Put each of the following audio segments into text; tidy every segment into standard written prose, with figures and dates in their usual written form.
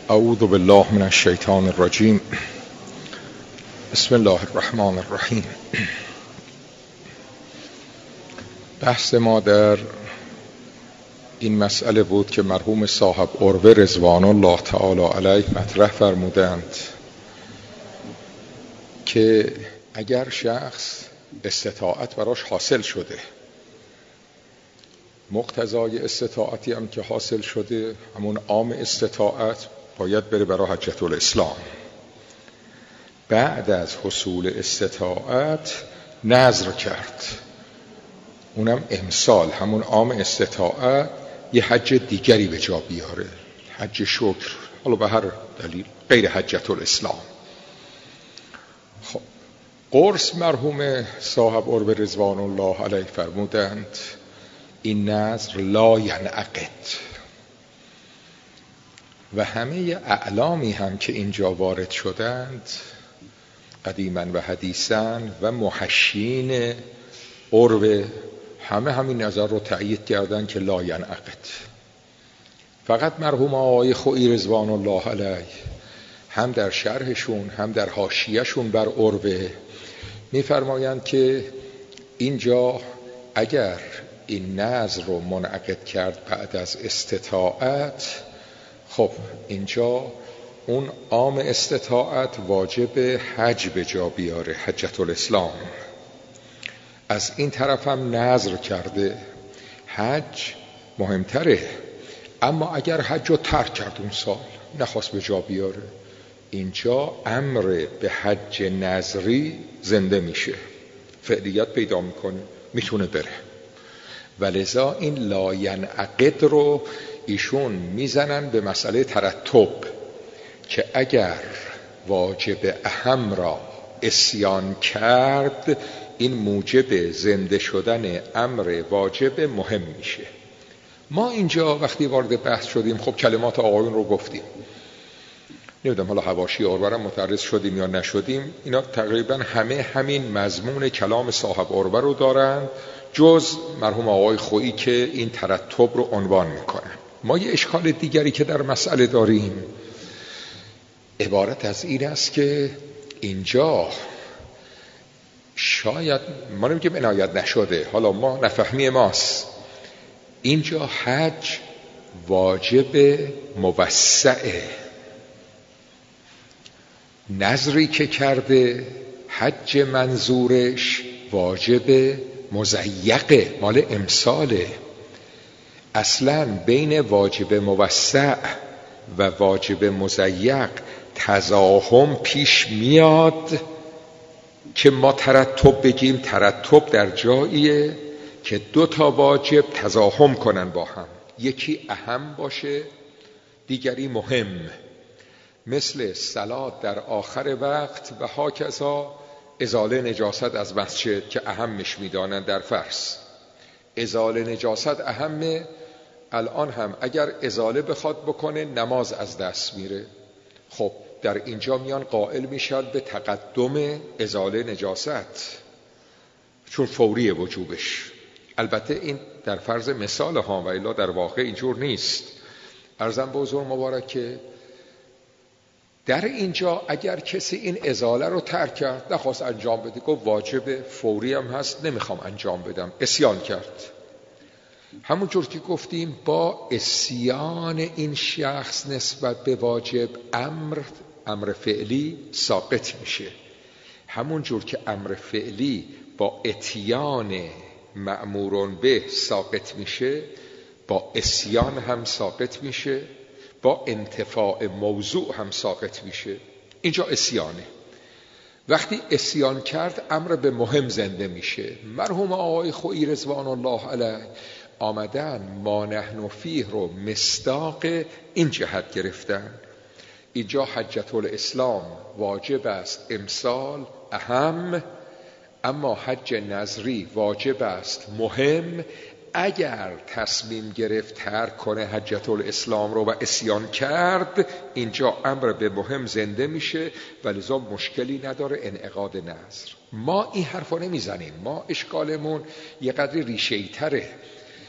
اعوذ بالله من الشیطان الرجیم. بسم الله الرحمن الرحیم. بحث ما در این مسئله بود که مرحوم صاحب عروه رضوان الله تعالی علیه مطرح فرمودند که اگر شخص استطاعت براش حاصل شده، مقتضای استطاعتی هم که حاصل شده همون عام استطاعت، باید بره برای حجة الاسلام. بعد از حصول استطاعت نذر کرد، اونم امسال همون عام استطاعت یه حج دیگری به جا بیاره، حج شکر، حالا به هر دلیل غیر حجة الاسلام. خب قرص مرحوم صاحب عروه رضوان الله علیه فرمودند این نذر لا ینعقد، و همه اعلامی هم که اینجا وارد شدند قدیما و حدیثا و محشین عروه همه همین نظر رو تأیید کردن که لا ینعقد. فقط مرحوم آقای خویی رضوان الله علیه هم در شرحشون هم در حاشیه‌شون بر عروه می‌فرمایند که اینجا اگر این نذر رو منعقد کرد بعد از استطاعت، خب اینجا اون عام استطاعت واجب حج به جا بیاره، حجة الاسلام. از این طرف هم نذر کرده، حج مهمتره. اما اگر حج رو ترک کرد اون سال نخواست به جا بیاره، اینجا امر به حج نذری زنده میشه، فعلیت پیدا میکنه، میتونه بره. ولذا این لا ینعقد رو ایشون میزنن به مسئله ترتب، که اگر واجب اهم را عصیان کرد این موجب زنده شدن امر واجب مهم میشه. ما اینجا وقتی وارد بحث شدیم، خب کلمات آقایون رو گفتیم، نمیدونم حالا حواشی عروه را متعرض شدیم یا نشدیم، اینا تقریبا همه همین مضمون کلام صاحب عروه رو دارن، جز مرحوم آقای خویی که این ترتب رو عنوان میکنن. ما یه اشکال دیگری که در مسئله داریم عبارت از این است که اینجا شاید ما نمیگیم عنایت نشده، حالا ما نفهمی ماست، اینجا حج واجب موسعه، نذری که کرده حج منظورش واجب مضیقه، مال امساله. اصلا بین واجب موسع و واجب مضیق تزاحم پیش میاد که ما ترتب بگیم. ترتب در جاییه که دو تا واجب تزاحم کنن با هم، یکی اهم باشه دیگری مهم، مثل صلات در آخر وقت و هاکذا ازاله نجاست از مسجد که اهمش میدانن در فرض. ازاله نجاست اهمه، الان هم اگر ازاله بخواد بکنه نماز از دست میره. خب در اینجا میان قائل میشن به تقدم ازاله نجاست چون فوری وجوبش. البته این در فرض مثال ها و الا در واقع اینجور نیست. عرضم به حضور مبارک که در اینجا اگر کسی این ازاله رو ترک کرد، نخواست انجام بده، گفت واجب فوری هم هست نمیخوام انجام بدم، عصیان کرد، همون جور که گفتیم با عصیان این شخص نسبت به واجب امر فعلی ساقط میشه. همون جور که امر فعلی با اتیان مأمورون به ساقط میشه، با عصیان هم ساقط میشه، با انتفاع موضوع هم ساقط میشه. اینجا عصیانه. وقتی عصیان کرد امر به مهم زنده میشه. مرحوم آقای خویی رضوان الله علیه آمدن ما نحن فیه رو مصداق این جهت گرفتن. اینجا حجة الاسلام واجب است امسال اهم، اما حج نذری واجب است مهم. اگر تصمیم گرفت ترک کنه حجة الاسلام رو و عصیان کرد، اینجا امر به مهم زنده میشه و لذا مشکلی نداره انعقاد نذر. ما این حرفا نمیزنیم، ما اشکالمون یه قدری ریشه‌ای تره.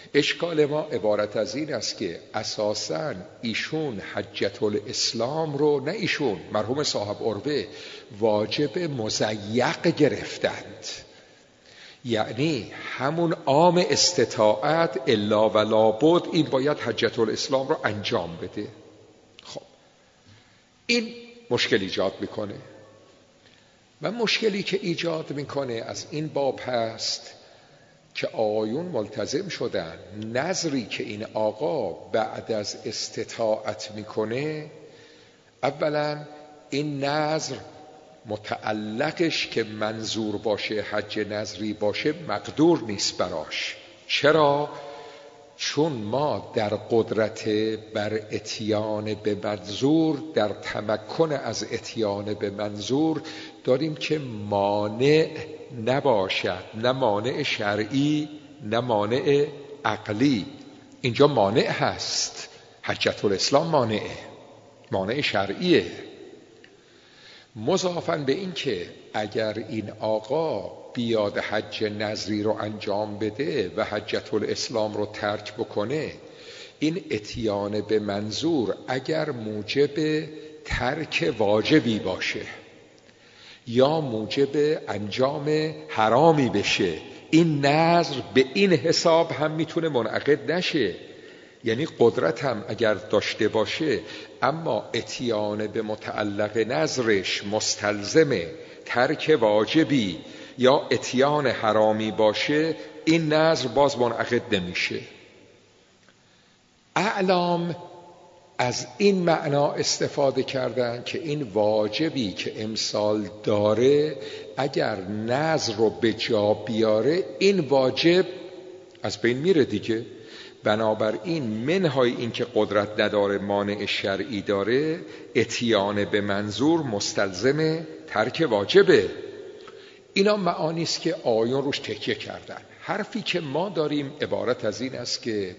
اشکال ما عبارت از این است که اساساً ایشون حجة الاسلام رو، نه ایشون، مرحوم صاحب عروه، واجب مضیق گرفتند. یعنی همون عام استطاعت الا و لابد این باید حجة الاسلام رو انجام بده. خب این مشکل ایجاد میکنه و مشکلی که ایجاد میکنه از این باب هست که آقایون ملتزم شدن نظری که این آقا بعد از استطاعت میکنه، اولا این نظر متعلقش که منظور باشه، حج نظری باشه، مقدور نیست براش. چرا؟ چون ما در قدرت بر اتیان به منظور، در تمکن از اتیان به منظور داریم که مانع نباشد، نه مانع شرعی نه مانع عقلی. اینجا مانع هست، حجة الاسلام مانعه، مانع شرعیه. مضافاً به این که اگر این آقا بیاد حج نظری رو انجام بده و حجة الاسلام رو ترک بکنه، این اتیان به منظور اگر موجب ترک واجبی باشه یا موجب انجام حرامی بشه، این نظر به این حساب هم میتونه منعقد نشه. یعنی قدرت هم اگر داشته باشه اما اتیان به متعلق نظرش مستلزم ترک واجبی یا اتیان حرامی باشه، این نظر باز منعقد نمیشه. اعلام از این معنا استفاده کردن که این واجبی که امسال داره اگر نظر رو به جا بیاره، این واجب از بین میره دیگه. بنابراین منهای این که قدرت نداره، مانع شرعی داره، اتیان به منظور مستلزم ترک واجبه. اینا معانی است که آیون روش تکیه کردن. حرفی که ما داریم عبارت از این است که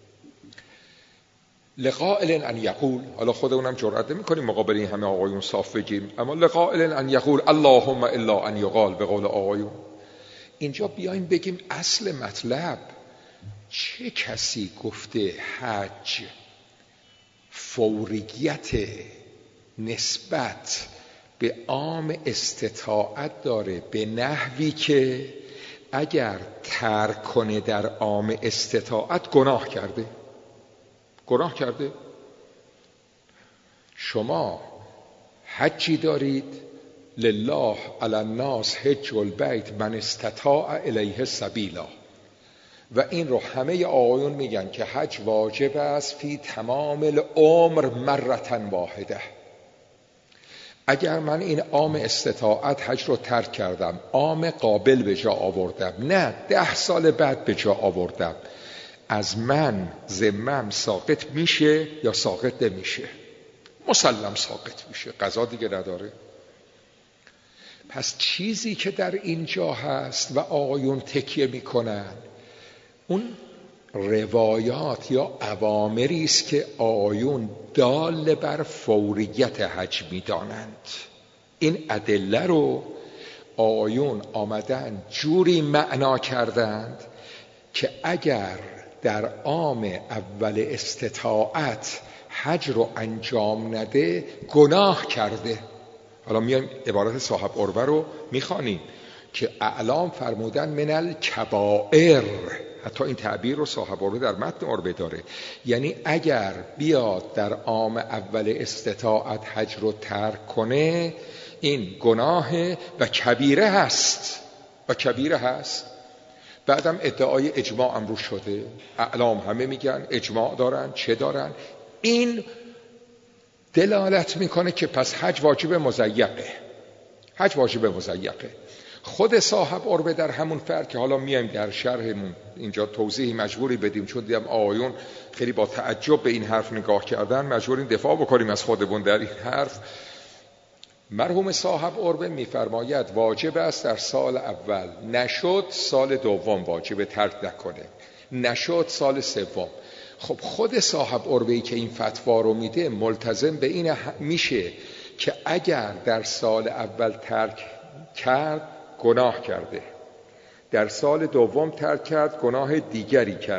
لقائل ان یقول، حالا خودمونم جرئت نمی‌کنیم مقابل این همه آقایون صاف بگیم، اما لقائل ان یقول اللهم الا ان یقال، به قول آقایون. اینجا بیایم بگیم اصل مطلب چه کسی گفته حج فوریت نسبت به عام استطاعت داره، به نحوی که اگر ترک کنه در عام استطاعت گناه کرده. گناه کرده. شما حجی دارید، لله علی الناس حج البیت من استطاع الیه سبیلا، و این رو همه آقایون میگن که حج واجب است فی تمام العمر مرتن واحده. اگر من این عام استطاعت حج رو ترک کردم، عام قابل به جا آوردم، نه 10 سال بعد به جا آوردم، از من ذمم ساقط میشه یا ساقط نمیشه؟ مسلم ساقط میشه، قضا دیگه نداره. پس چیزی که در اینجا هست و آقایون تکیه میکنن، اون روایات یا اوامری است که آقایون دال بر فوریت حج میدانند. این ادله رو آقایون آمدن جوری معنا کردند که اگر در عام اول استطاعت حج رو انجام نده گناه کرده. حالا میایم عبارت صاحب عروه رو میخوانیم که اعلام فرمودن من الکبائر، حتی این تعبیر رو صاحب عروه در متن عروه داره. یعنی اگر بیاد در عام اول استطاعت حج رو ترک کنه، این گناه و کبیره هست، و کبیره هست. بعدم ادعای اجماع هم رو شده، اعلام همه میگن اجماع دارن، چه دارن. این دلالت میکنه که پس حج واجب مضیقه، حج واجب مضیقه. خود صاحب عروه در همون فرق که حالا میایم در شرحمون اینجا توضیحی مجبوری بدیم، چون دیدم آقایون خیلی با تعجب به این حرف نگاه کردن، مجبوریم دفاع بکنیم از خودمون در این حرف. مرحوم صاحب عروه میفرماید واجب است در سال اول، نشد سال دوم واجب ترک نکنه، نشد سال سوم. خب خود صاحب عروه‌ای که این فتوا رو میده ملتزم به این میشه که اگر در سال اول ترک کرد گناه کرده، در سال دوم ترک کرد گناه دیگری کرده،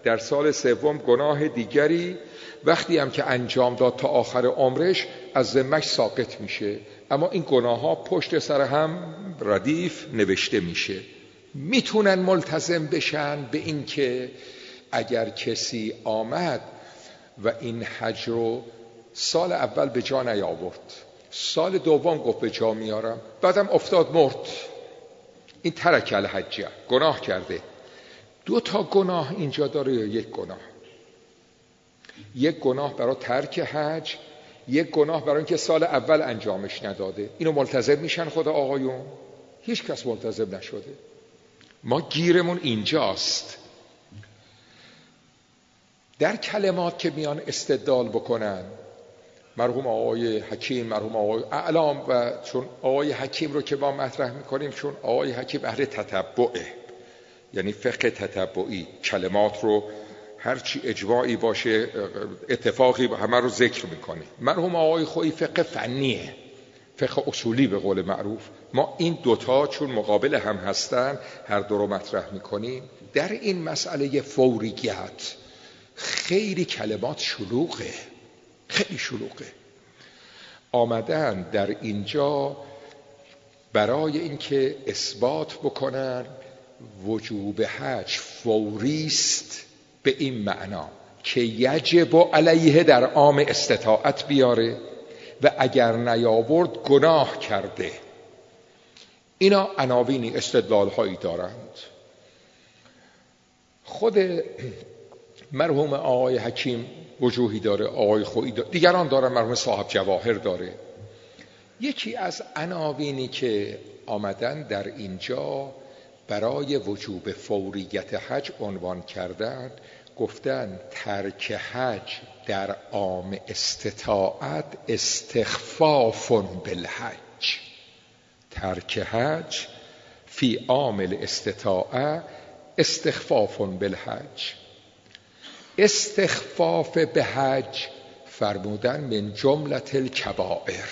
در سال سوم گناه دیگری وقتی هم که انجام داد تا آخر عمرش از ذمه‌اش ساقط میشه، اما این گناه ها پشت سر هم ردیف نوشته میشه. میتونن ملتزم بشن به این که اگر کسی آمد و این حج رو سال اول به جا نیاورد، سال دوم گفت به جا میارم، بعدم افتاد مرد، این ترک الحج، گناه کرده. 2 تا گناه اینجا داره یا 1 گناه؟ 1 گناه برای ترک حج، 1 گناه برای اینکه سال اول انجامش نداده. اینو ملتزم میشن خدا آقایون؟ هیچ کس ملتزم نشده. ما گیرمون اینجاست. در کلمات که میان استدلال بکنن، مرحوم آقای حکیم، مرحوم آقای اعلام، و چون آقای حکیم رو که ما مطرح میکنیم، چون آقای حکیم اهل تتبعه، یعنی فقه تتبعی، کلمات رو هرچی اجماعی باشه اتفاقی همه رو ذکر میکنه. مرحوم آقای خویی فقه فنیه، فقه اصولی به قول معروف. ما این 2 تا چون مقابل هم هستن هر دو رو مطرح میکنیم. در این مسئله فوریت خیلی کلمات شلوغه، خیلی شلوغه. آمدن در اینجا برای اینکه اثبات بکنن وجوب حج فوریست، به این معنا که یجب علیه در عام استطاعت بیاره و اگر نیاورد گناه کرده. اینا عناوینی استدلال هایی دارند. خود مرحوم آقای حکیم وجوهی داره، آقای خویی داره، دیگران دارن، مرحوم صاحب جواهر داره. یکی از عناوینی که آمدن در اینجا برای وجوب فوریت حج عنوان کردن، گفتن ترک حج در عام استطاعت استخفاف بالحج. ترک حج فی عام الاستطاعه استخفاف بالحج. استخفاف به حج فرمودن من جمله الکبائر.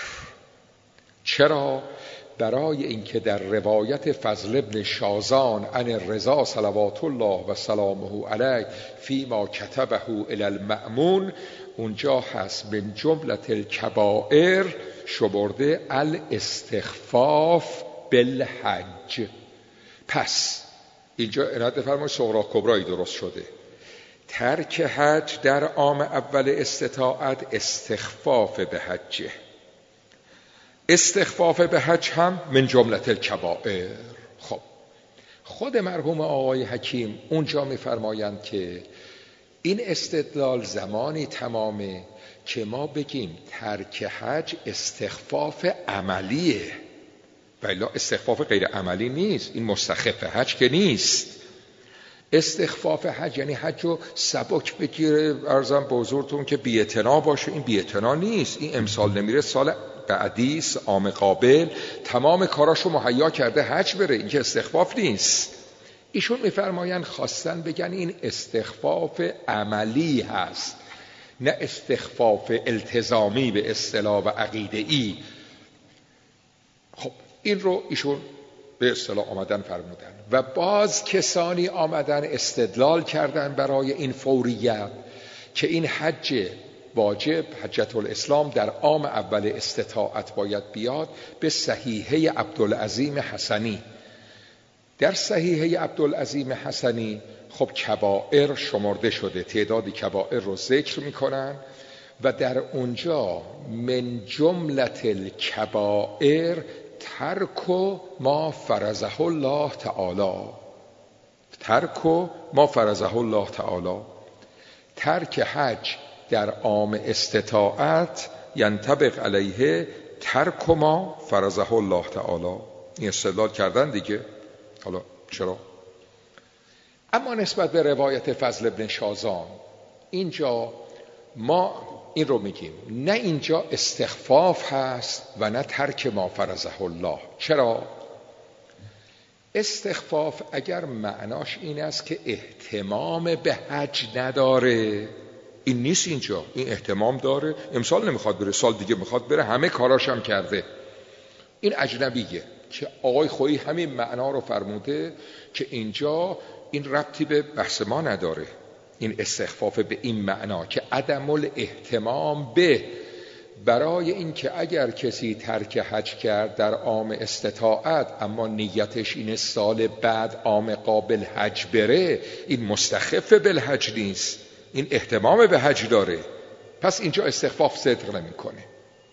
چرا؟ برای اینکه در روایت فضل ابن شازان عن الرضا صلوات الله و سلامه علیه فیما کتبه الی المأمون، اونجا هست من جمله الکبائر شمرده الاستخفاف بالحج. پس اینجا عنایت فرمایید صغرا کبرایی درست شده. ترک حج در عام اول استطاعت استخفاف به حجه. استخفاف به حج هم من جمله الکبائر. خب خود مرحوم آقای حکیم اونجا میفرمایند که این استدلال زمانی تمامه که ما بگیم ترک حج استخفاف عملیه، ولی استخفاف غیر عملی نیست. این مستخف حج که نیست. استخفاف حج یعنی حج رو سبک بگیره، عرضم به حضورتون که بی‌اعتنا باشه. این بی‌اعتنا نیست. این امسال نمیره سال بعدی عام قابل تمام کاراشو مهیا کرده حج بره، این که استخفاف نیست. ایشون میفرمایند خواستن بگن این استخفاف عملی هست، نه استخفاف التزامی به اصطلاح و عقیده‌ای. خب این رو ایشون به اصطلاح آمدن فرمودن و باز کسانی آمدن استدلال کردن برای این فوریت که این حج واجب، حجة الاسلام، در عام اول استطاعت باید بیاد به صحیحه عبدالعظیم حسنی. در صحیحه عبدالعظیم حسنی خب کبائر شمرده شده، تعدادی کبائر رو ذکر میکنن و در اونجا من جمله الکبائر ترک ما فرضه الله تعالی. ترک ما فرضه الله تعالی. ترک حج در عام استطاعت ینطبق علیه ترک ما فرضه الله تعالی. این استدلال کردن دیگه. حالا چرا؟ اما نسبت به روایت فضل ابن شازان اینجا ما این رو میگیم نه اینجا استخفاف هست و نه ترک ما فرضه الله. چرا؟ استخفاف اگر معناش این است که اهتمام به حج نداره، این نیست. اینجا این اهتمام داره، امسال نمیخواد بره، سال دیگه میخواد بره، همه کاراش هم کرده. این اجنبیه که آقای خویی همین معنا رو فرموده که اینجا این ربطی به بحث ما نداره. این استخفاف به این معنا که عدم الاهتمام به، برای این که اگر کسی ترک حج کرد در عام استطاعت اما نیتش این سال بعد عام قابل حج بره، این مستخف بالحج نیست، این اهتمام به حج داره، پس اینجا استخفاف صدق نمی کنه.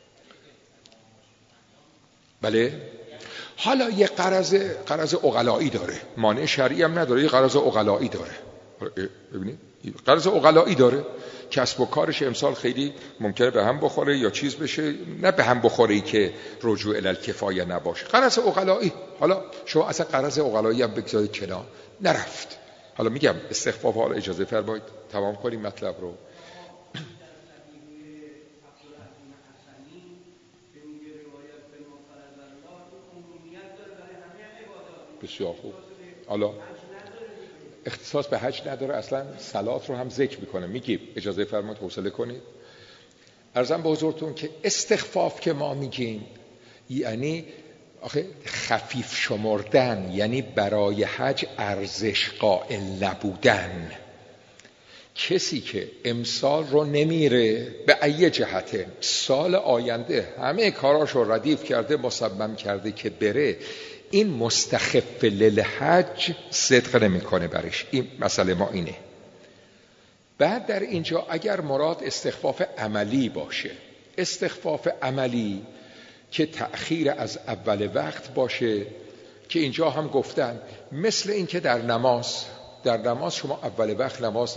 بله. حالا یه قرض عقلایی داره، مانع شرعی هم نداره، یه قرض عقلایی داره. ببینید قرض عقلایی داره، کسب و کارش امسال خیلی ممکنه به هم بخوره یا چیز بشه، نه به هم بخوره ای که رجوع الالکفایه نباشه، قرض عقلایی. حالا شما اصلا قرض عقلایی هم بگذارید کنار، نرفت. حالا میگم استخفاف، حالا اجازه فرمایید تمام کنیم مطلب رو. بسیار خوب. حالا اختصاص به حج نداره، اصلا صلات رو هم ذکر میکنه. میگیم اجازه فرمایید حوصله کنید. عرضم به حضورتون که استخفاف که ما میگیم یعنی آخه خفیف شمردن، یعنی برای حج ارزش قائل نبودن. کسی که امسال رو نمیره به ای جهته، سال آینده همه کاراشو ردیف کرده، مصمم کرده که بره، این مستخف للحج صدق نمیکنه برش. این مسئله ما اینه. بعد در اینجا اگر مراد استخفاف عملی باشه، استخفاف عملی که تأخیر از اول وقت باشه، که اینجا هم گفتن مثل این که در نماز شما اول وقت نماز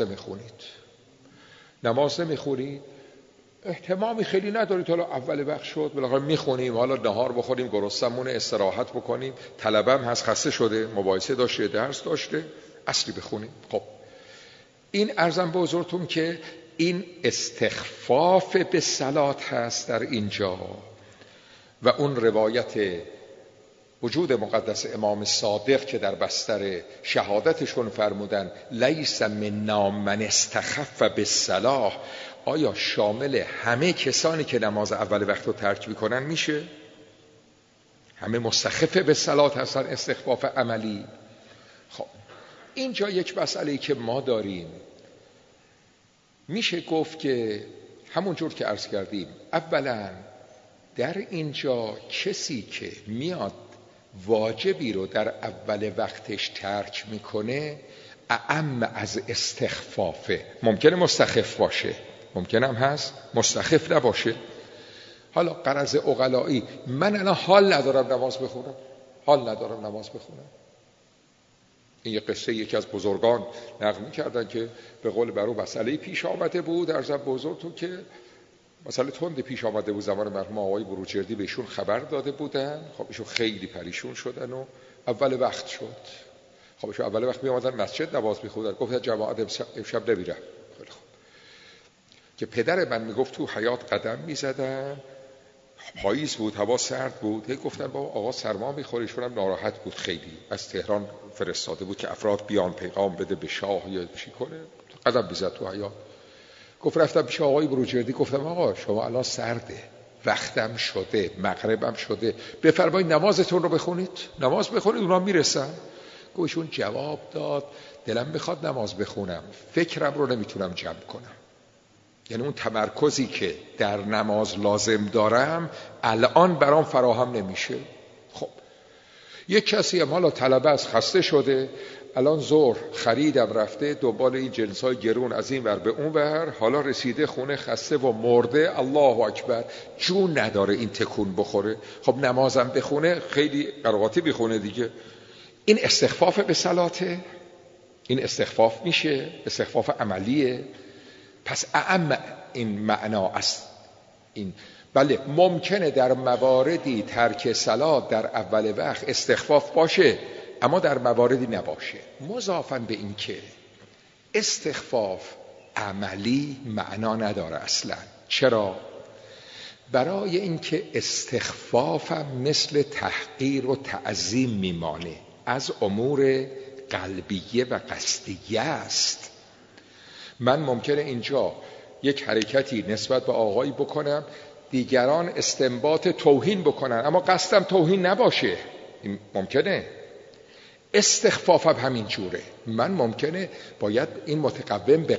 نمیخونید، اهتمامی خیلی ندارید، حالا اول وقت شد بالاخره میخونیم، حالا نهار بخوریم، گرسنمونه، استراحت بکنیم، طلبم هست خسته شده، مباحثه داشته، درس داشته، اصلی بخونیم. خب این عرضم به حضورتون که این استخفاف به صلات هست در اینجا. و اون روایت وجود مقدس امام صادق که در بستر شهادتشون فرمودن لیس منا من استخف بالصلاة، آیا شامل همه کسانی که نماز اول وقت رو ترک میکنن میشه؟ همه مستخف به صلات هستن، استخفاف عملی. خب اینجا یک مسئله که ما داریم، میشه گفت که همونجور که عرض کردیم، اولا در اینجا کسی که میاد واجبی رو در اول وقتش ترک میکنه اعم از استخفافه. ممکنه مستخف باشه، ممکنه هم هست مستخف نباشه. حالا قرض عقلایی، من الان حال ندارم نماز بخونم. این یه قصه یکی از بزرگان نقل می‌کردن که به قول برو مسئله پیش آمده بود، عرضم بزرگتون که مسئله تند پیش آمده بود، زمان مرحوم آقای بروجردی بهشون خبر داده بودن. خب ایشون خیلی پریشون شدن و اول وقت شد. خب ایشون اول وقت می اومدن مسجد نماز می‌خوندن، گفتن جماعت امشب نمیرم. خیلی خوب. که پدر من میگفت تو حیاط قدم می‌زدن، پاییز بود، هوا سرد بود، هی گفتن بابا آقا سرما می‌خوره. ایشون هم ناراحت بود، خیلی از تهران فرستاده بود که افراد بیان پیغام بده به شاه یا چی کنه. قدم می‌زد تو حیاط. گفت رفتم پیش آقای بروجردی، گفتم آقا شما الان سرده، وقتم شده، مغربم شده، بفرمایید نمازتون رو بخونید، نماز بخونید اونا میرسن. گوشون جواب داد دلم میخواد نماز بخونم، فکرم رو نمیتونم جمع کنم. یعنی اون تمرکزی که در نماز لازم دارم الان برام فراهم نمیشه. خب یک کسی هم حالا طلبه از خسته شده، الان ظهر خریدم رفته دنبال این جنسای گرون از این ور به اون ور، حالا رسیده خونه خسته و مرده، الله اکبر، جون نداره این تکون بخوره. خب نمازم بخونه، خیلی قرائتی بخونه دیگه. این استخفاف به صلاته، این استخفاف میشه، استخفاف عملیه. پس اعم این معنا است. این بله ممکنه در مواردی ترک صلات در اول وقت استخفاف باشه، اما در مواردی نباشه. مضافاً به این که استخفاف عملی معنا نداره اصلا. چرا؟ برای اینکه استخفاف مثل تحقیر و تعظیم میمانه، از امور قلبیه و قصدیه است. من ممکنه اینجا یک حرکتی نسبت به آقایی بکنم، دیگران استنباط توهین بکنن، اما قصدم توهین نباشه. این ممکنه. استخفاف هم همین جوره. من ممکنه باید این متقوم به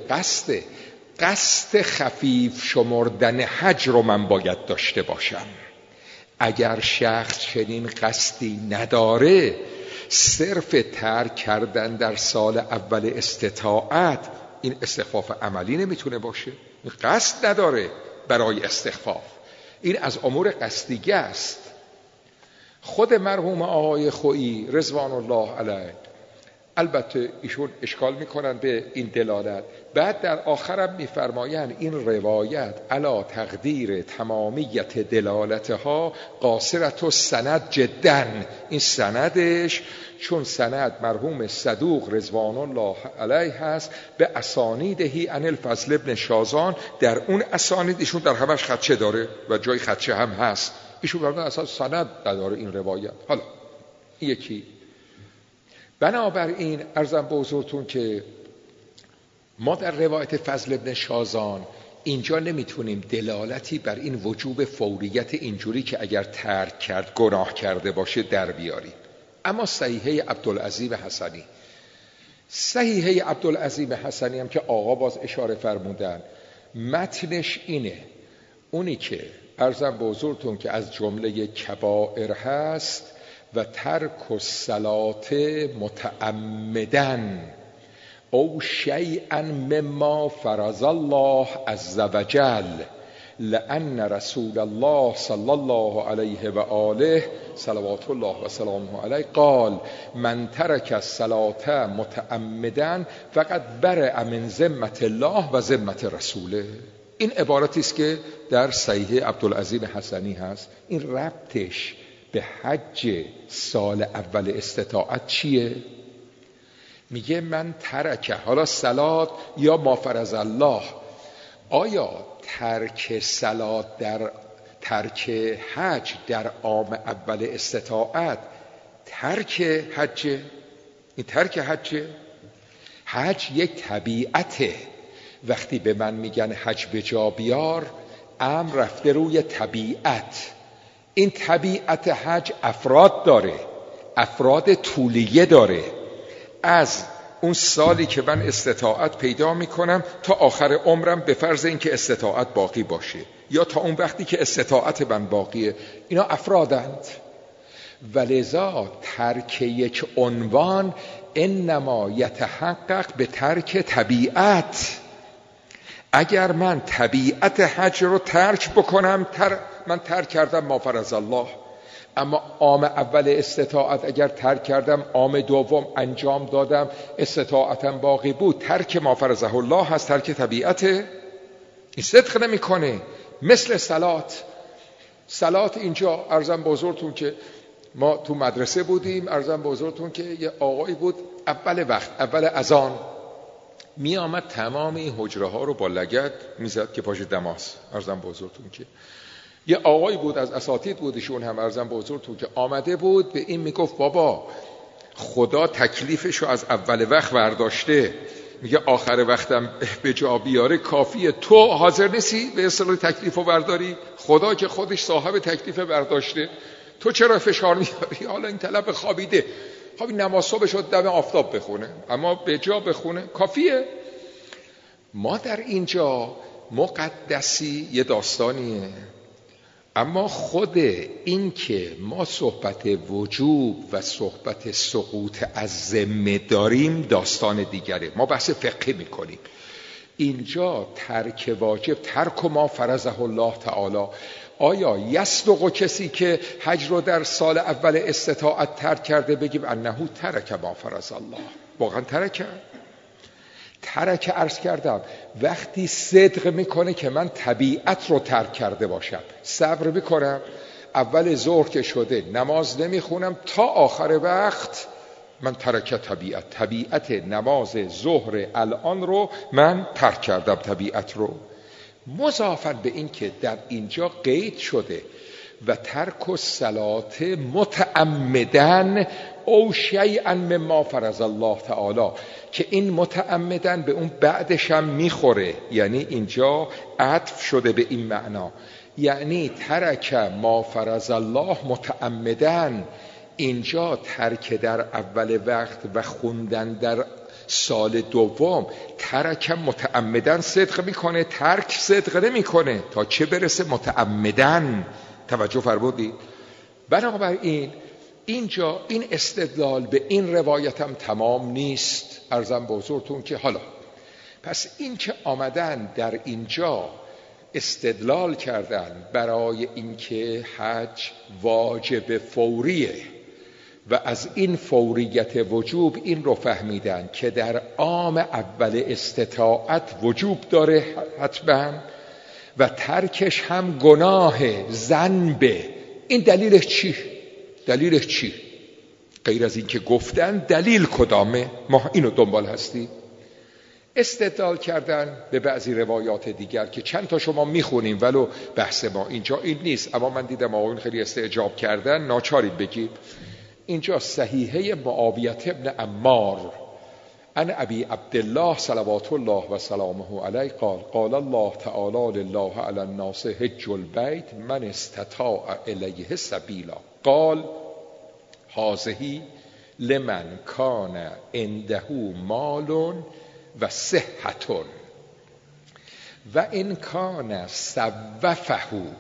قصد خفیف شمردن حج رو من باید داشته باشم. اگر شخص چنین قصدی نداره، صرف ترک کردن در سال اول استطاعت این استخفاف عملی نمیتونه باشه. قصد نداره برای استخفاف، این از امور قصدیه است. خود مرحوم آقای خویی رضوان الله علیه، البته ایشون اشکال میکنن به این دلالت، بعد در آخرم میفرمایند این روایت علا تقدیر تمامیت دلالتها قاصرت و سند جدا، این سندش چون سند مرحوم صدوق رضوان الله علیه هست به اسانیدهی عن الفضل ابن شازان، در اون اسانیدشون در همش خدشه داره و جای خدشه هم هست، ایشون برده اصلا سند نداره این روایت. حالا یکی بنابراین عرضم به حضورتون که ما در روایت فضل ابن شازان اینجا نمیتونیم دلالتی بر این وجوب فوریت اینجوری که اگر ترک کرد گناه کرده باشه در بیاریم. اما صحیحه عبدالعظیم حسنی، صحیحه عبدالعظیم حسنی هم که آقا باز اشاره فرمودن، متنش اینه، اونی که عرضم به حضورتون که از جمله کبائر هست و ترک الصلاة متعمدن او شیئا مما فرض الله عز وجل لأن رسول الله صلی الله علیه و آله صلوات الله و سلامه علیه قال من ترک الصلاة متعمدا فقد برئ من ذمة الله و ذمة رسوله. این عبارتی است که در صحیح عبدالعظیم حسنی هست. این ربطش به حج سال اول استطاعت چیه؟ میگه من ترک، حالا صلات یا ما فرض الله، آیا ترک صلات در ترک حج در عام اول استطاعت ترک حج؟ این ترک حج؟ حج یک طبیعته. وقتی به من میگن حج به جا بیار، امر رفته روی طبیعت. این طبیعت حج افراد داره، افراد طولیه داره. از اون سالی که من استطاعت پیدا میکنم تا آخر عمرم به فرض اینکه استطاعت باقی باشه، یا تا اون وقتی که استطاعت من باقیه، اینا افرادند. ولذا ترک یک عنوان انما یتحقق به ترک طبیعت. اگر من طبیعت حج رو ترک بکنم، من ترک کردم ما فرض الله. اما عام اول استطاعت اگر ترک کردم، عام دوم انجام دادم، استطاعتم باقی بود، ترک ما فرضه الله هست، ترک طبیعت. این صدق نمی کنه. مثل صلات اینجا عرضم بزرگتون که ما تو مدرسه بودیم، عرضم بزرگتون که یه آقایی بود اول وقت، اول اذان می آمد تمام این حجره ها رو با لگد میزد که پاش دماس. عرضم بزرگتون که یه آقایی بود از اساتید بودشون هم، عرضم بزرگتون که آمده بود به این میگفت بابا خدا تکلیفشو از اول وقت برداشته، میگه آخر وقتم به جا بیاره کافیه، تو حاضر نیستی به اصطلاح تکلیفو برداری؟ خدا که خودش صاحب تکلیف برداشته، تو چرا فشار میاری؟ حالا این طلب خوابیده، خب نماز صبح شد دم آفتاب بخونه، اما به جا بخونه کافیه. ما در اینجا مقدسی یه داستانیه، اما خود این که ما صحبت وجوب و صحبت سقوط از ذمه داریم داستان دیگره. ما بحث فقهی میکنیم. اینجا ترک واجب، ترک ما فرضه الله تعالی، آیا یصدق کسی که حج رو در سال اول استطاعت ترک کرده بگیم انه ترک ما فرض الله؟ واقعا ترک عرض کردم وقتی صدق میکنه که من طبیعت رو ترک کرده باشم، صبر میکنم، اول ظهر که شده نماز نمیخونم تا آخر وقت، من ترک طبیعت نماز ظهر الان رو من ترک کردم، طبیعت رو. مضافاً به این که در اینجا قید شده و ترک الصلاة متعمدن او شیئا مما فرض الله تعالی، که این متعمدن به اون بعدش هم میخوره، یعنی اینجا عطف شده به این معنا، یعنی ترک ما فرض الله متعمدن، اینجا ترک در اول وقت و خوندن در سال دوم، ترک متعمدن صدق میکنه، ترک صدق نمیکنه، تا چه برسه متعمدن. توجه فرمودید؟ بنابراین اینجا این استدلال به این روایتم تمام نیست. عرضم به حضورتون که حالا پس این که آمدن در اینجا استدلال کردن برای اینکه حج واجب فوریه و از این فوریت وجوب این رو فهمیدن که در عام اول استطاعت وجوب داره حتما و ترکش هم گناه ذنبه. این دلیلش چی؟ دلیلش چی؟ غیر از این که گفتن دلیل کدامه؟ ما اینو دنبال هستیم. استدلال کردن به بعضی روایات دیگر که چند تا شما میخونیم ولو بحث ما اینجا این نیست، اما من دیدم آقایون خیلی استعجاب کردن، ناچارید بگید. اینجا صحیحه معاویه ابن عمار عن ابی عبدالله صلوات الله و سلامه علیه قال قال الله تعالی لله علی الناس حج البیت من استطاع الیه سبیلا قال هذه لمن کان عنده مال و صحت و ان کان سوفه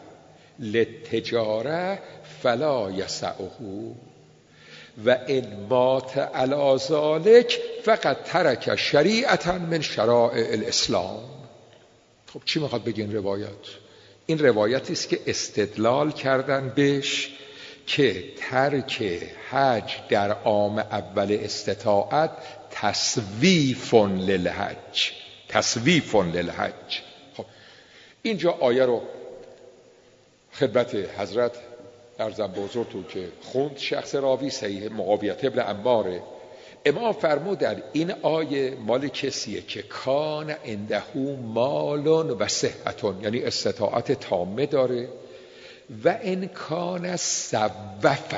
للتجاره فلا یسعه و ان مات علی ذلک فقد ترک شریعتا من شرائع الاسلام. خب چی میخواد بگین روایت؟ این روایتی است که استدلال کردن بهش که ترک حج در عام اول استطاعت تسویف للحج. تسویف للحج. خب اینجا آیه رو خدمت حضرت عرضم به حضورتون که خوند شخص راوی صحیح معاویه ابن عماره. امام فرمودن این آیه مال کسیه که کان عنده مال و صحت، یعنی استطاعت تامه داره، و ان کان سوفه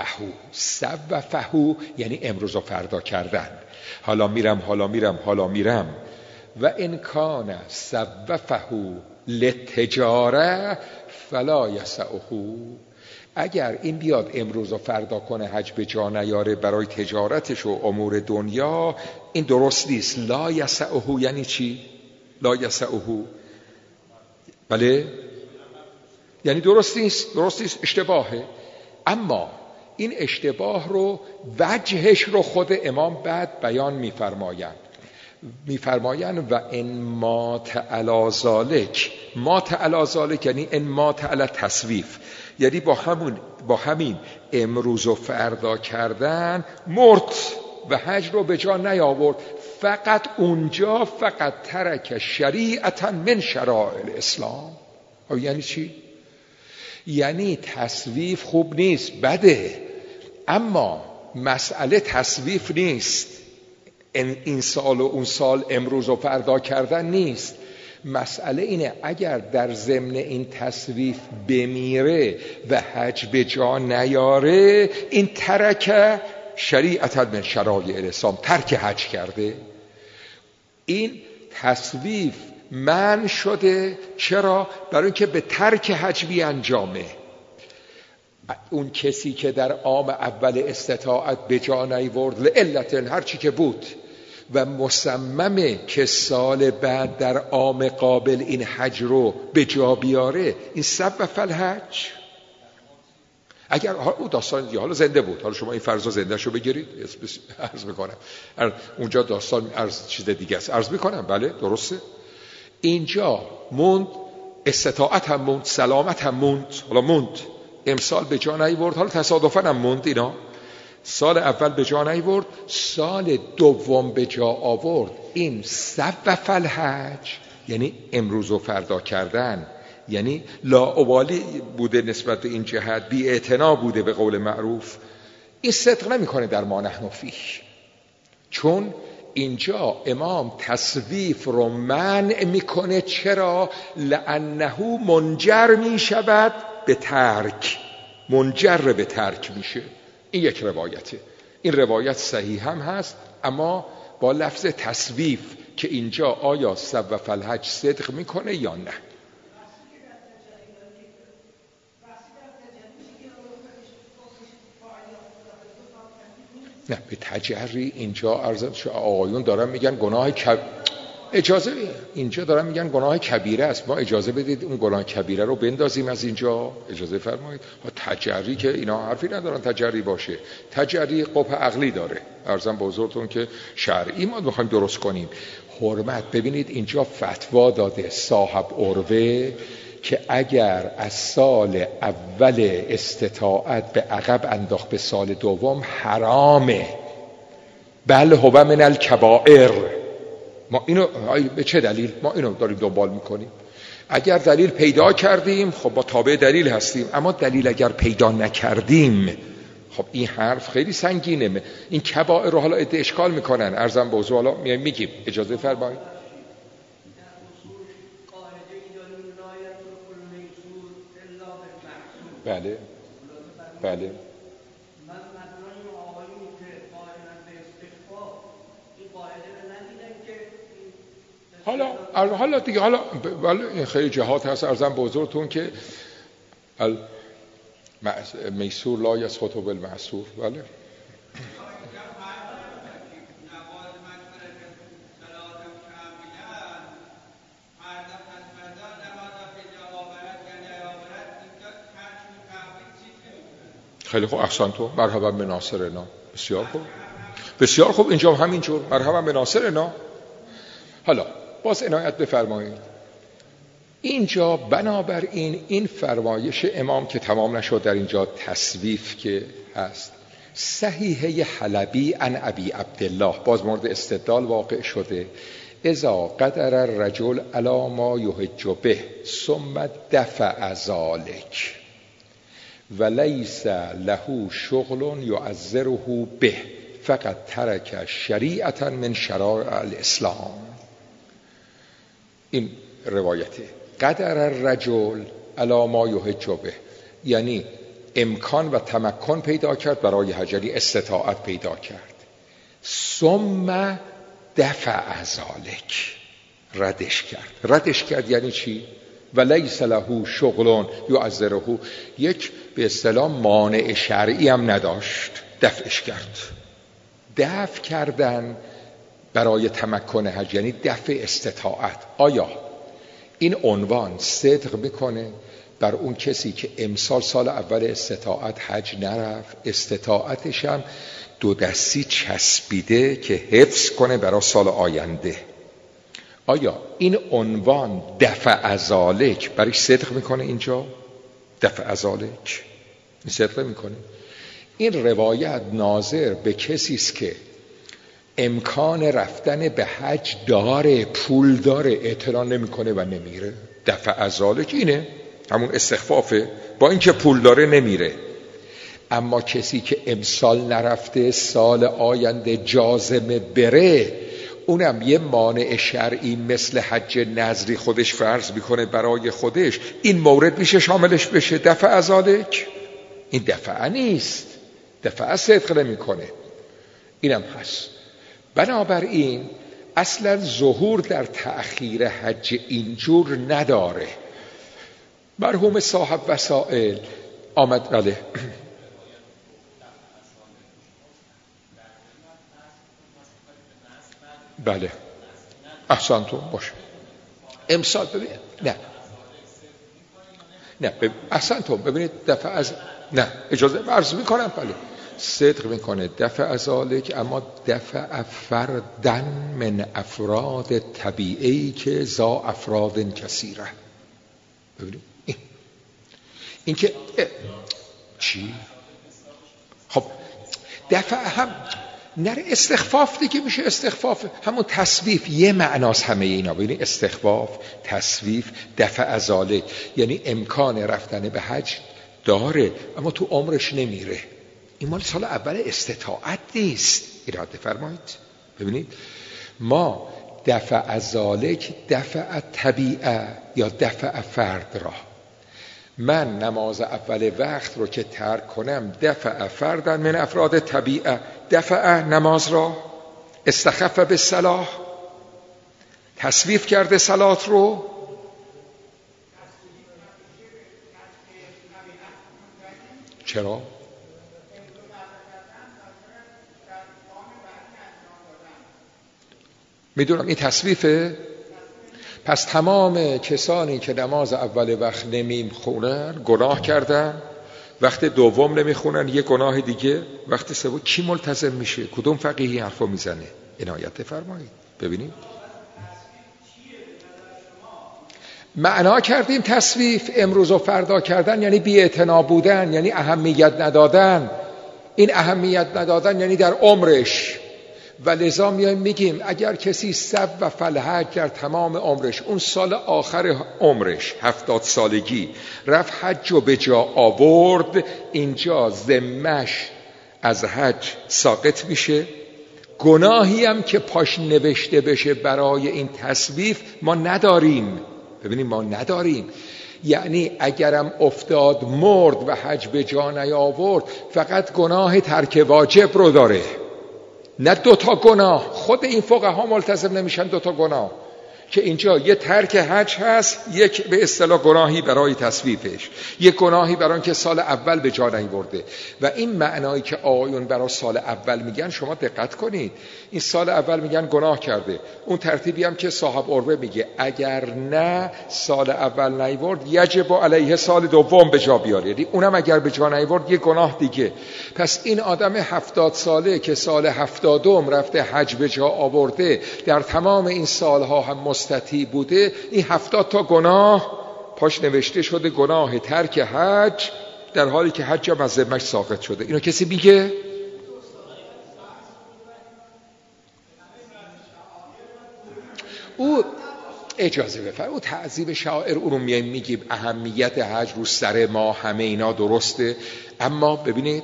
یعنی امروز و فردا کردن، حالا میرم و ان کان سوفه للتجاره فلا یسعه. اگر این بیاد امروز و فردا کنه حج به جا نیاره برای تجارتش و امور دنیا، این درست نیست. لا یسعه یعنی چی؟ لا یسعه بله یعنی درست نیست اشتباهه. اما این اشتباه رو وجهش رو خود امام بعد بیان میفرمایند و ان مات علی ذلک. مات علی ذلک یعنی ان مات علی تسویف، یعنی با همین امروز و فردا کردن مرد و حج رو به جا نیاورد. فقط اونجا فقط ترک شریعتا من شرائع الاسلام. یعنی چی؟ یعنی تسویف خوب نیست، بده، اما مسئله تسویف نیست، این سال و اون سال امروز و فردا کردن نیست. مسئله اینه اگر در ضمن این تسویف بمیره و حج به جا نیاره، این ترک شریعتا من شرایع الاسلام، ترک حج کرده. این تسویف من شده. چرا؟ برای اینکه به ترک حج بیانجامه. اون کسی که در عام اول استطاعت به جا نیورد لعلت هر چی که بود و مصممه که سال بعد در عام قابل این حج رو به جا بیاره، این سبب الحج. اگر او داستان حالا زنده بود، حالا شما این فرضا زنده شو بگیرید، عرض میکنم اونجا داستان چیز دیگه است، عرض میکنم بله درسته. اینجا موند، استطاعت هم موند، سلامت هم موند، حالا موند امسال به جا نیورد، حالا تصادفاً هم موند. اینا سال اول به جا نیورد، سال دوم به جا آورد، این سوف الحج یعنی امروز و فردا کردن، یعنی لاابالی بوده نسبت به این جهت، بی اعتنا بوده به قول معروف. این صدق نمیکنه در ما نحن فیه، چون اینجا امام تصویف رو منع میکنه. چرا؟ لانه منجر میشود به ترک، منجر به ترک میشه. این یک روایته، این روایت صحیح هم هست اما با لفظ تصویف که اینجا آیا سوف الحج صدق میکنه یا نه. نه به تجری اینجا عرض آقایون دارن میگن گناه اجازه اینجا دارن میگن گناه کبیره است، ما اجازه بدید اون گناه کبیره رو بندازیم از اینجا، اجازه فرمایید. تجری که اینا حرفی ندارن تجری باشه، تجری قبح عقلی داره، عرضم به حضورتون که شرعی ما میخوایم درست کنیم. حرمت، ببینید اینجا فتوا داده صاحب عروه که اگر از سال اول استطاعت به عقب انداخت به سال دوم حرامه، بل هو من الکبائر. ما اینو به چه دلیل ما اینو داریم دنبال میکنیم؟ اگر دلیل پیدا کردیم خب با تابع دلیل هستیم، اما دلیل اگر پیدا نکردیم خب این حرف خیلی سنگینه. این کبائر رو حالا اشکال میکنن، عرضم به حضور، حالا میگیم اجازه فرمایید. بله بله. حالا دیگه حالا این خیلی جهات هست، عرضم به حضورتون که میسور لا یسقط بالمعسور. بله خیلی خوب، احسنتم، مرحبا به ناصرنا، بسیار خوب بسیار خوب، اینجا همینجور، مرحبا به ناصرنا. حالا باز عنایت بفرمایید، اینجا بنابراین این فرمایش امام که تمام نشد، در اینجا تصویف که هست، صحیحه حلبی عن ابی عبدالله باز مورد استدلال واقع شده، اذا قدر الرجل علی ما یحج به ثم دفع ذلک ولیس له شغل یعذره به فقط ترک شریعتا من شرائع الاسلام. این روایته قدر الرجل علی ما یحج به، یعنی امکان و تمکن پیدا کرد برای حج، یعنی استطاعت پیدا کرد، ثم دفع ذلک، ردش کرد یعنی چی؟ ولیس له شغل یعذره، یک به اصطلاح مانع شرعی هم نداشت، دفعش کرد. دفع کردن برای تمکن حج یعنی دفع استطاعت. آیا این عنوان صدق میکنه بر اون کسی که امسال سال اول استطاعت حج نرفت، استطاعتش هم دو دستی چسبیده که حفظ کنه برای سال آینده؟ آیا این عنوان دفع ذلک برای صدق میکنه؟ اینجا دفع ذلک این صدق میکنه. این روایت ناظر به کسی است که امکان رفتن به حج داره، پول داره، اعتنا نمیکنه و نمیره. دفع ذلک اینه، همون استخفافه، با اینکه پول داره نمیره. اما کسی که امسال نرفته سال آینده جازمه بره، اونم یه مانع شرعی مثل حج نظری خودش فرض میکنه برای خودش، این مورد میشه شاملش بشه دفع ذلک. این دفع نیست، دفع صدق نمیکنه. اینم هست. بنابراین اصلا ظهور در تأخیر حج اینجور نداره. مرحوم صاحب وسائل آمد بله بله احسنتون باشه امسال ببینید نه احسنتون ببینید دفع از نه اجازه عرض میکنم بله صدق میکنه دفع ذلک، اما دفع فردن من افراد طبیعی که ذا افراد کثیره. ببینید این که چی؟ خب دفع هم نره استخفاف دیگه میشه، استخفاف همون تصویف یه معناست همه اینا. ببینید استخفاف، تصویف، دفع ذلک یعنی امکان رفتن به حج داره اما تو عمرش نمیره. این مال سال اول استطاعت نیست. اراده فرمایید. ببینید ما دفع ذلک دفع طبیعه یا دفع فرد را، من نماز اول وقت رو که ترک کنم دفع فردن من افراد طبیعه، دفع نماز را، استخف به صلاح، تصویف کرده صلات رو. چرا؟ میدونم این تصویفه. پس تمام کسانی که نماز اول وقت نمیخونن گناه کردن، وقت دوم نمیخونن یه گناه دیگه، وقت سوم کی ملتزم میشه؟ کدوم فقیهی حرفو میزنه؟ عنایت فرمایید. ببینید معنا کردیم تصویف امروز و فردا کردن یعنی بی‌اعتنا بودن، یعنی اهمیت ندادن. این اهمیت ندادن یعنی در عمرش. و لذا میگیم اگر کسی سب و فلحج در تمام عمرش، اون سال آخر عمرش 70 سالگی رفت حج و به جا آورد، اینجا ذمه‌اش از حج ساقط میشه. گناهی هم که پاش نوشته بشه برای این تصویف ما نداریم. ببینیم ما نداریم. یعنی اگرم افتاد مرد و حج به جا نیاورد فقط گناه ترک واجب رو داره، نه 2 تا گناه. خود این فقها ملتزم نمیشن 2 تا گناه، که اینجا یه ترک حج هست، یک به اصطلاح گناهی برای تصویفش، یک گناهی برای اینکه سال اول به جا نیاورده. و این معنایی که آقایون برای سال اول میگن شما دقت کنید، این سال اول میگن گناه کرده، اون ترتیبی هم که صاحب عروه میگه اگر نه سال اول نیاورد یجب علیه سال دوم به جا بیاره، یعنی اونم اگر به جا نیاورد یه گناه دیگه. پس این آدم 70 ساله که سال 70 رفته حج به جا آورده، در تمام این سالها هم مستطیع بوده، این 70 تا گناه پاش نوشته شده، گناه ترک حج، در حالی که حج هم از ذمه‌اش ساقط شده. اینو کسی میگه؟ او اجازه بفرمایید، او تعظیم شعائر اون رو میگیم، اهمیت حج رو سر ما، همه اینا درسته. اما ببینید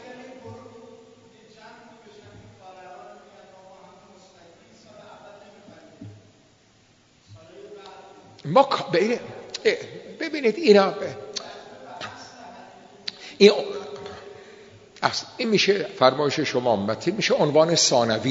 ما ببینید اینا این میشه فرمایش شما متن، میشه عنوان ثانوی.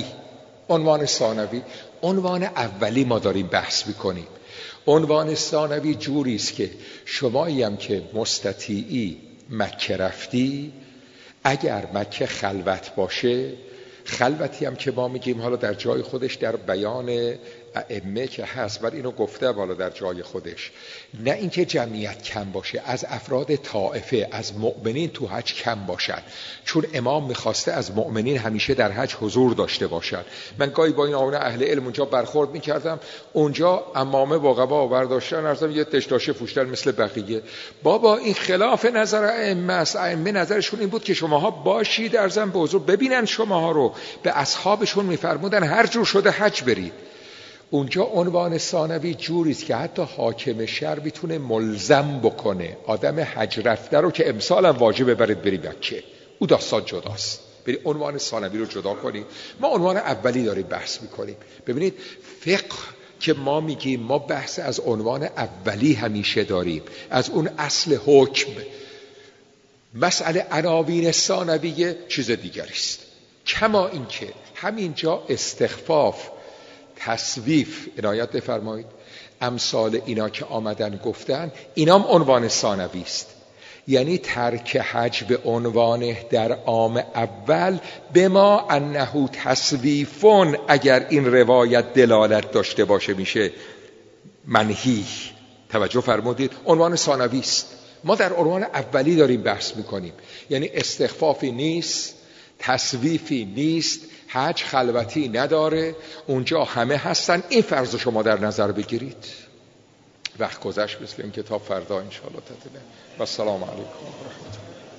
عنوان اولی ما داریم بحث میکنیم. عنوان ثانوی جوری است که شمایی هم که مستطیعی مکه رفتی، اگر مکه خلوت باشه، خلوتی هم که ما میگیم حالا در جای خودش در بیان ائمه که هست، ولی اینو گفته بالا در جای خودش، نه اینکه جمعیت کم باشه، از افراد طائفه از مؤمنین تو حج کم باشن، چون امام میخواسته از مؤمنین همیشه در حج حضور داشته باشن. من گاهی با این آقایون اهل علم اونجا برخورد میکردم، اونجا عمامه با قبا برداشتن، ارزم یه تشتاشه پوشتن مثل بقیه. بابا این خلاف نظر ائمه است. ائمه نظرشون این بود که شماها باشید ارزم به حضور، ببینن شماها رو. به اصحابشون میفرمودن هر جور شده حج برید. اونجا عنوان ثانوی جوریست که حتی حاکم شهر میتونه ملزم بکنه آدم حج رفته رو که امسال هم واجبه برید بری مکه. او داستان جداست. برید عنوان ثانوی رو جدا کنیم. ما عنوان اولی داریم بحث میکنیم. ببینید فقه که ما میگیم، ما بحث از عنوان اولی همیشه داریم، از اون اصل حکم. مسئله عناوین ثانویه چیز دیگری است. کما اینکه همینجا استخفاف، تصویف، عنایت بفرمایید، امثال اینا که آمدن گفتن، اینام عنوان ثانوی است. یعنی ترک حج به عنوان در عام اول به ما انه تصویفون، اگر این روایت دلالت داشته باشه میشه منهی. توجه فرمودید؟ عنوان ثانوی است. ما در عنوان اولی داریم بحث میکنیم. یعنی استخفافی نیست، تصویفی نیست، حج خلوتی نداره، اونجا همه هستن. این فرض شما در نظر بگیرید. وقت گذشت، مثل این کتاب فردا انشاءالله تدیله. و السلام علیکم و رحمت الله.